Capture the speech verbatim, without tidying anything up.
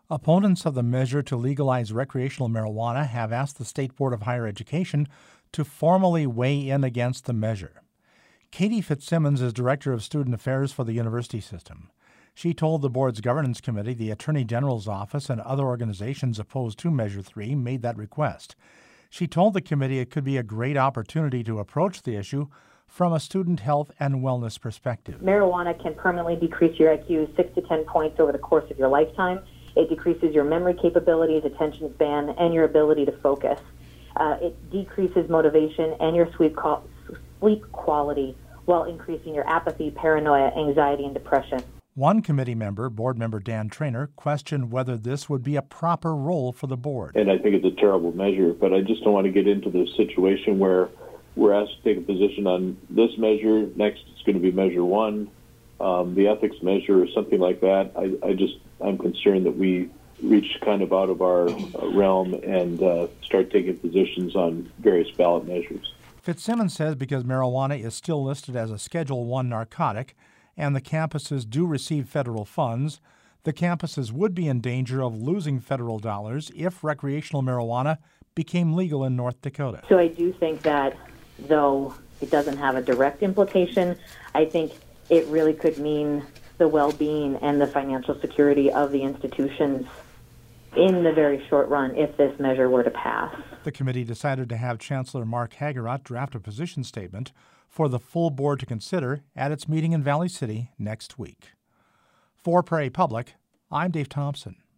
Opponents of the measure to legalize recreational marijuana have asked the State Board of Higher Education to formally weigh in against the measure. Katie Fitzsimmons is Director of Student Affairs for the university system. She told the board's governance committee the Attorney General's office and other organizations opposed to Measure three made that request. She told the committee it could be a great opportunity to approach the issue from a student health and wellness perspective. Marijuana can permanently decrease your I Q six to ten points over the course of your lifetime. It decreases your memory capabilities, attention span, and your ability to focus. Uh, it decreases motivation and your sleep, co- sleep quality while increasing your apathy, paranoia, anxiety, and depression. One committee member, board member Dan Trainer, questioned whether this would be a proper role for the board. And I think it's a terrible measure, but I just don't want to get into the situation where we're asked to take a position on this measure, next it's going to be measure one, um, the ethics measure or something like that. I, I just, I'm concerned that we reach kind of out of our uh, realm and uh, start taking positions on various ballot measures. Fitzsimmons says because marijuana is still listed as a Schedule one narcotic and the campuses do receive federal funds, the campuses would be in danger of losing federal dollars if recreational marijuana became legal in North Dakota. So I do think that, though it doesn't have a direct implication, I think it really could mean the well-being and the financial security of the institutions in the very short run if this measure were to pass. The committee decided to have Chancellor Mark Hagerott draft a position statement for the full board to consider at its meeting in Valley City next week. For Prairie Public, I'm Dave Thompson.